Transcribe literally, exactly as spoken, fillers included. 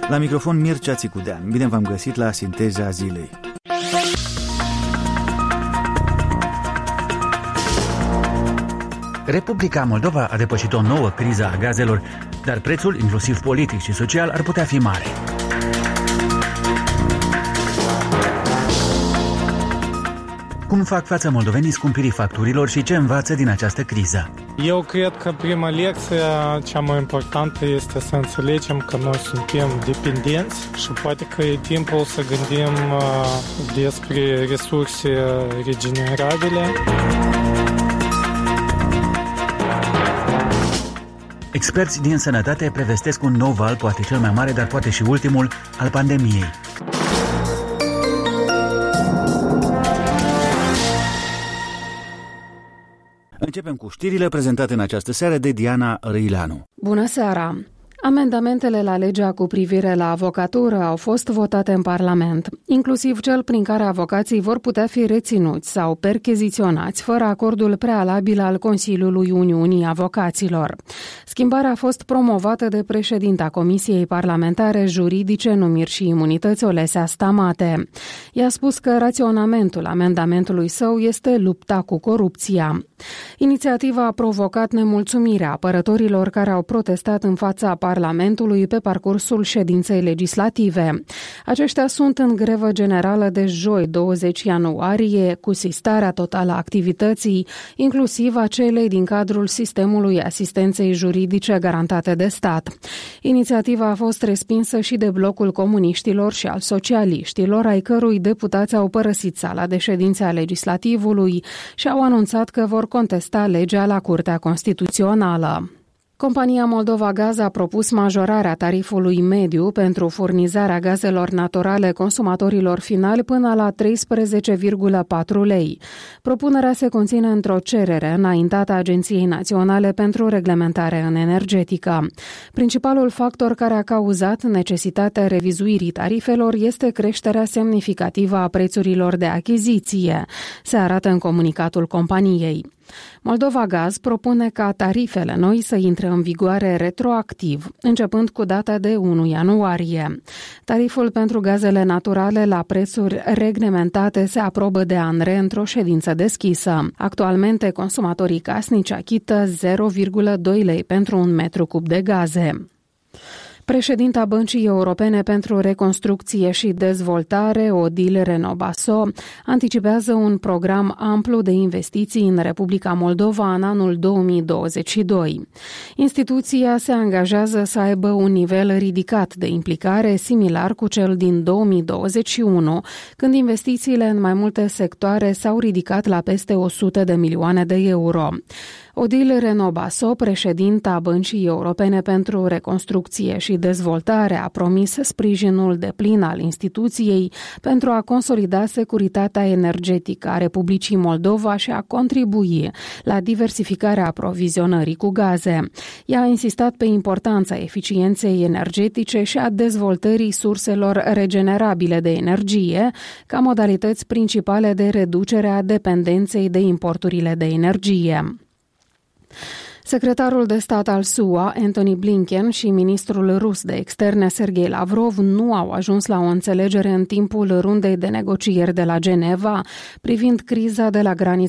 La microfon Mircea Țicudean. Bine v-am găsit la Sinteza Zilei. Republica Moldova a depășit o nouă criză a gazelor, dar prețul, inclusiv politic și social, ar putea fi mare. Cum fac față moldovenii scumpirii facturilor și ce învață din această criză? Eu cred că prima lecție, cea mai importantă, este să înțelegem că noi suntem dependenți și poate că e timpul să gândim despre resurse regenerabile. Experți din sănătate prevestesc un nou val, poate cel mai mare, dar poate și ultimul, al pandemiei. Începem cu știrile prezentate în această seară de Diana Răileanu. Bună seara! Amendamentele la legea cu privire la avocatură au fost votate în Parlament, inclusiv cel prin care avocații vor putea fi reținuți sau percheziționați fără acordul prealabil al Consiliului Uniunii Avocaților. Schimbarea a fost promovată de președinta Comisiei Parlamentare Juridice, Numiri și Imunități, Olesea Stamate. I-a spus că raționamentul amendamentului său este lupta cu corupția. Inițiativa a provocat nemulțumirea apărătorilor care au protestat în fața Parlamentului pe parcursul ședinței legislative. Aceștia sunt în grevă generală de joi, douăzeci ianuarie, cu sistarea totală a activității, inclusiv a celei din cadrul sistemului asistenței juridice garantate de stat. Inițiativa a fost respinsă și de blocul comuniștilor și al socialiștilor, ai cărui deputați au părăsit sala de ședințe a legislativului și au anunțat că vor contesta legea la Curtea Constituțională. Compania Moldova Gaz a propus majorarea tarifului mediu pentru furnizarea gazelor naturale consumatorilor finali până la treisprezece virgulă patru lei. Propunerea se conține într-o cerere înaintată Agenției Naționale pentru Reglementare în Energetică. Principalul factor care a cauzat necesitatea revizuirii tarifelor este creșterea semnificativă a prețurilor de achiziție, se arată în comunicatul companiei. Moldova Gaz propune ca tarifele noi să intre în vigoare retroactiv, începând cu data de unu ianuarie. Tariful pentru gazele naturale la prețuri reglementate se aprobă de ANRE într-o ședință deschisă. Actualmente, consumatorii casnici achită zero virgulă doi lei pentru un metru cub de gaze. Președinta Băncii Europene pentru Reconstrucție și Dezvoltare, Odile Renobaso, anticipează un program amplu de investiții în Republica Moldova în anul două mii douăzeci și doi. Instituția se angajează să aibă un nivel ridicat de implicare, similar cu cel din două mii douăzeci și unu, când investițiile în mai multe sectoare s-au ridicat la peste o sută de milioane de euro. Odile Renobaso, președinta Băncii Europene pentru Reconstrucție și Dezvoltare, a promis sprijinul deplin al instituției pentru a consolida securitatea energetică a Republicii Moldova și a contribui la diversificarea aprovizionării cu gaze. Ea a insistat pe importanța eficienței energetice și a dezvoltării surselor regenerabile de energie ca modalități principale de reducere a dependenței de importurile de energie. Secretarul de stat al S U A, Antony Blinken, și ministrul rus de externe, Sergei Lavrov, nu au ajuns la o înțelegere în timpul rundei de negocieri de la Geneva privind criza de la granița